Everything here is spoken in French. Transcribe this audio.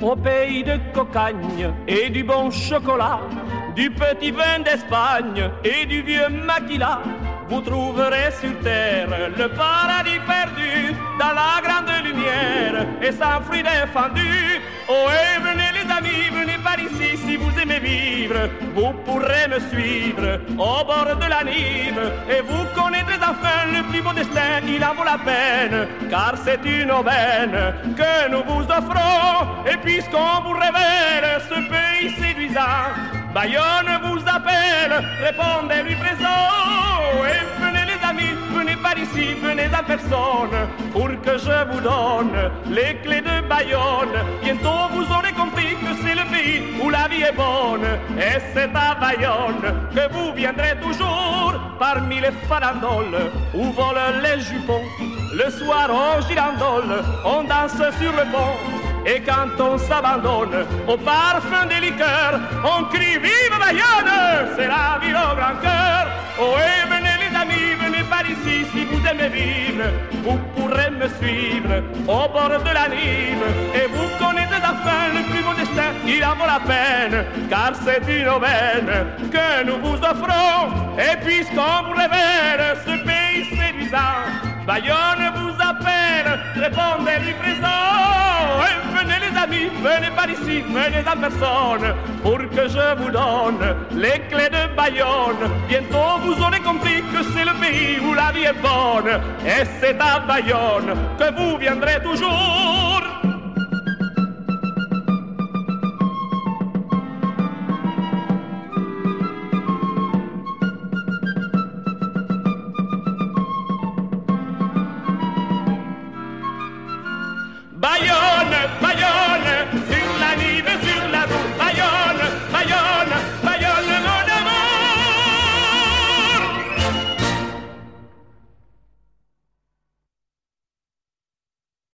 Au pays de cocagne et du bon chocolat, du petit vin d'Espagne et du vieux maquila, vous trouverez sur terre le paradis perdu dans la grande lumière et sans fruits défendus. Oh, et venez les amis, venez par ici si vous aimez vivre. Vous pourrez me suivre au bord de la Nive et vous connaîtrez enfin le plus beau destin. Il en vaut la peine, car c'est une aubaine que nous vous offrons. Et puisqu'on vous révèle ce pays séduisant, Bayonne vous appelle, répondez-lui présent. Et venez les amis, venez par ici, venez en personne, pour que je vous donne les clés de Bayonne. Bientôt vous aurez compris que c'est le pays où la vie est bonne. Et c'est à Bayonne que vous viendrez toujours, parmi les farandoles où volent les jupons. Le soir en girandole, on danse sur le pont. Et quand on s'abandonne au parfum des liqueurs, on crie vive Bayonne, c'est la ville au grand cœur. Oh, et venez les amis, venez par ici si vous aimez vivre. Vous pourrez me suivre au bord de la Nive et vous connaîtrez enfin le plus beau destin. Il en vaut la peine, car c'est une aubaine que nous vous offrons. Et puisqu'on vous révèle ce pays séduisant, Bayonne vous appelle, répondez-lui présent. Et venez les amis, venez par ici, venez en personne, pour que je vous donne les clés de Bayonne. Bientôt vous aurez compris que c'est le pays où la vie est bonne. Et c'est à Bayonne que vous viendrez toujours,